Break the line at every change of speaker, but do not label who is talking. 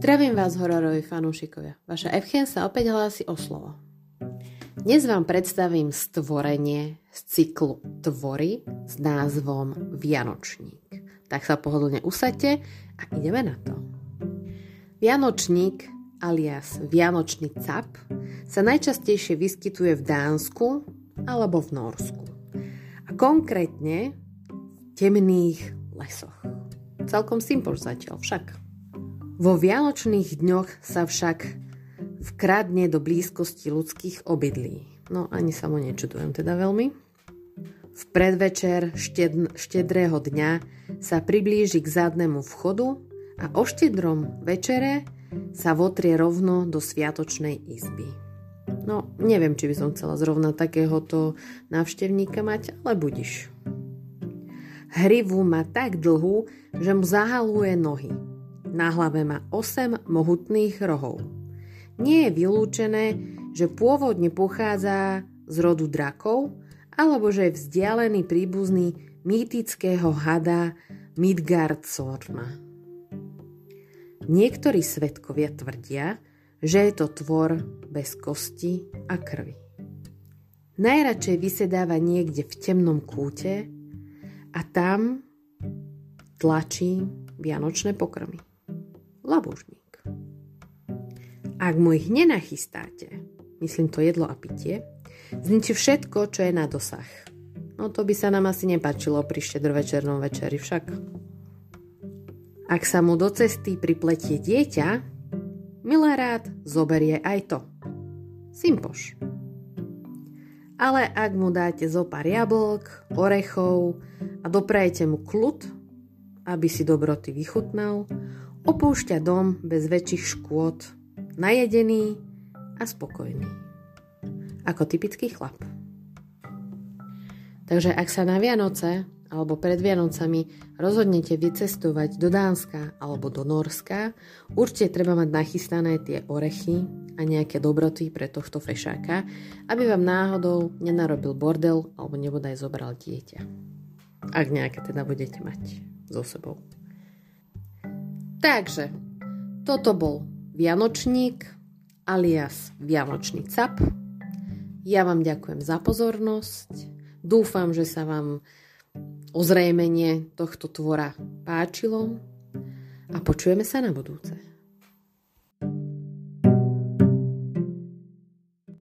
Zdravím vás, hororoví fanúšikovia. Vaša Evchen sa opäť hlási o slovo. Dnes vám predstavím stvorenie z cyklu Tvory s názvom Vianočník. Tak sa pohodlne usaďte a ideme na to. Vianočník alias Vianočný cap sa najčastejšie vyskytuje v Dánsku alebo v Nórsku. A konkrétne v temných lesoch. Celkom simpoš zatiaľ však. Vo vianočných dňoch sa však vkradne do blízkosti ľudských obydlí. No ani sa mu nečudujem teda veľmi. V predvečer štedrého dňa sa priblíži k zadnému vchodu a o štedrom večere sa votrie rovno do sviatočnej izby. No, neviem, či by som chcela zrovna takéhoto návštevníka mať, ale budiš. Hrivu má tak dlhú, že mu zahaluje nohy. Na hlave má 8 mohutných rohov. Nie je vylúčené, že pôvodne pochádza z rodu drakov, alebo že je vzdialený príbuzný mýtického hada Midgardsorma. Niektorí svedkovia tvrdia, že je to tvor bez kosti a krvi. Najradšej vysedáva niekde v temnom kúte a tam tlačí vianočné pokrmy. Labužník. Ak mu ich nenachystáte, myslím to jedlo a pitie, zničí všetko, čo je na dosah. No to by sa nám asi nepáčilo pri štedrovečernom večeri však. Ak sa mu do cesty pripletie dieťa, milé rád zoberie aj to. Simpoš. Ale ak mu dáte zo pár jablk, orechov a doprajete mu kľud, aby si dobroty vychutnal, opúšťa dom bez väčších škôd, najedený a spokojný. Ako typický chlap. Takže ak sa na Vianoce alebo pred Vianocami rozhodnete vycestovať do Dánska alebo do Nórska, určite treba mať nachystané tie orechy a nejaké dobroty pre tohto fešáka, aby vám náhodou nenarobil bordel alebo nebodaj zobral dieťa. Ak nejaké teda budete mať so sebou. Takže, toto bol Vianočník alias Vianočný cap. Ja vám ďakujem za pozornosť. Dúfam, že sa vám ozrejmenie tohto tvora páčilo a počujeme sa na budúce.